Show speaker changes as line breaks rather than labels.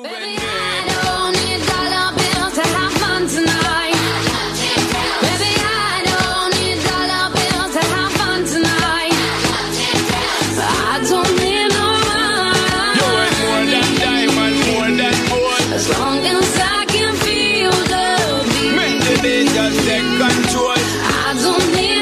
Baby, I don't need dollar bills to have fun tonight. Baby, I don't need dollar bills to have fun tonight. I don't need no money.
You want more than diamond, more than gold.
As long as I can feel the beat.
Make the beat just take control.
I don't need